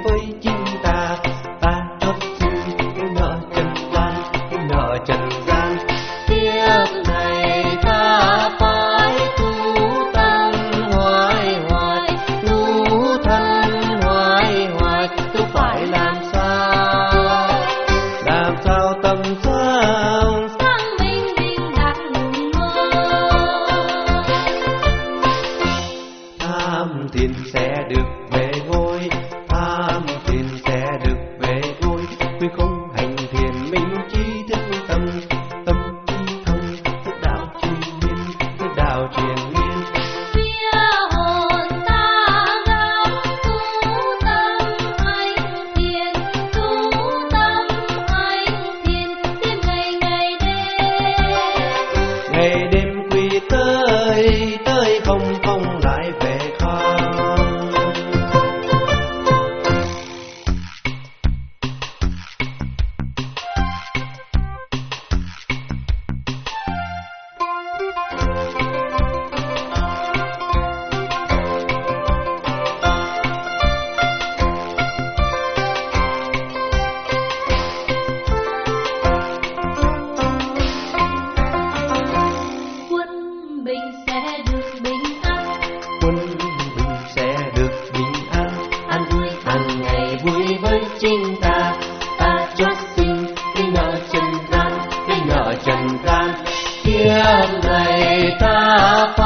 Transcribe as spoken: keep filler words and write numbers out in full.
với chính ta. Ta chót xin cái nợ trần gian, cái nợ trần gian. Kiếp này ta phải tu tâm hoài hoài, tu thân hoài hoài. Tu phải làm sao, làm sao tâm sáng sáng minh minh đạt mơ. Tham thiền sẽ được về ngôi, tham thiền sẽ được về ngôi. Tuy không hành thiền minh trí thức tâm, tâm trí thông thức đạo truyền miên, thức đạo truyền miên. Phía hồn ta gắng tu tâm hành thiền, tu tâm hành thiền, đêm ngày ngày đêm. Ngày đêm quy tới, tới không không lại về không. Quân bình sẽ được bình an, Quân bình sẽ được bình an, an vui hàng ngày vui với chính ta. Ta chót xin cái nợ trần gian, cái nợ trần gian. Kiếp này ta phải